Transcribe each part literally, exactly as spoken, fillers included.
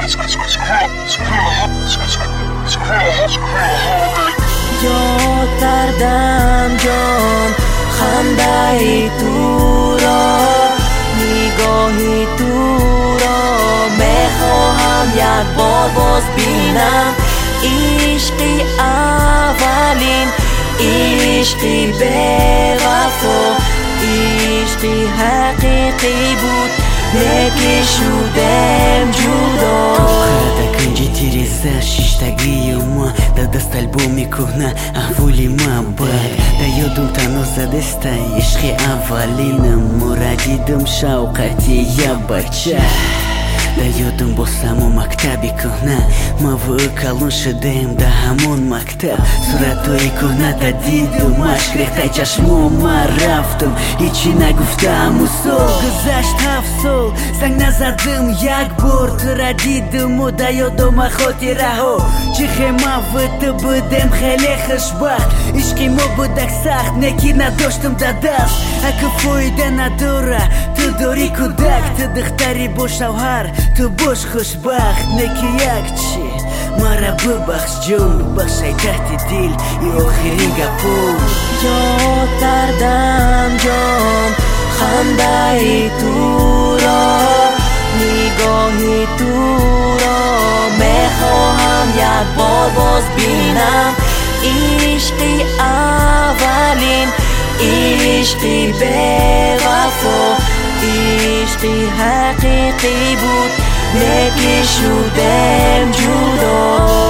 یاد کردم جان خنده تو را، نگاهی تو را میخواهم یک بار باز بینم. عشقی اولین، عشقی بے وفا، عشقی حقیقی بود لیکن شدم جدا. Таканчи тереза шиштаги ума, да даст альбоми кухна авули мабад. Да ёдум тану задеста ишқи аввалина, мурадидум шавқати я бача. Да ёдум бо само мактаби кухна, ма выкалун шидем да ҳамон мактаб. Суратои кухна да дидум, ашк рехтай чашмо ма рафтум, ҳичи нагуфтам усол. Гузашт ҳафт сол, занг назадым як бор, тура дидуму да ёдома хотираҳо. Чӣ хема виту будем хеле хушбахт, ишқи мо будак сахт, неки надоштум да даст. Аку фоида надора, ту дори кӯдак, ту духтари бо шавҳар, ту бош хушбахт. Неки як чӣ мара бибахш ҷон, бахшай таҳти дил и охирин гапо. یاد کردم جان خنده تو را، نگاهی تو را میخواهم یک بار باز بینم. عشقی اولین، عشقی بے وفا، عشقی حقیقی بود لیکن شدم جدا.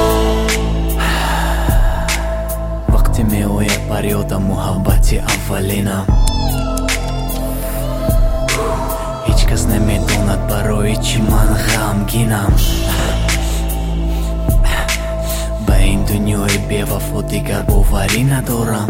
وقتی میآید بر یادم محبتی اولینم، هیچ کس نمیداند برای چی من غمگینم. به این دنیای بی وفا دیگر باوری ندارم.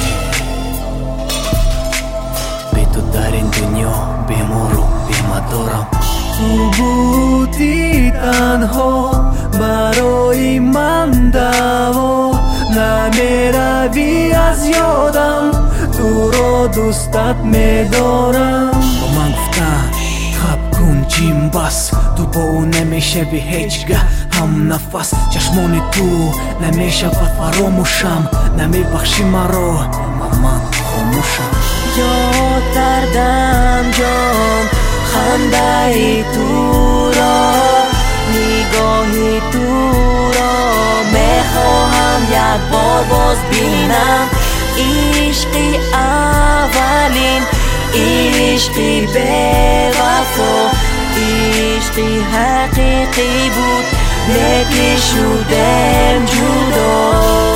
بی تو در این دنیا بیمار و بیمدارم. تو بودی تنها برای من دوا، نمیروی از یادم، تو را دوستت میدارم. با من گفتن خب کن جیم بس، تو با او نمیشوی هیچگاه هم نفس. چشمان تو نمیشود فراموشم، نمیبخشی مرا من خاموشم. یاد کردم جان خنده تو را، نگاهی تو را میخواهم یک بار باز بینم. عشقی اولین، عشقی بے وفا، عشقی حقیقی بود لیکن شدم جدا.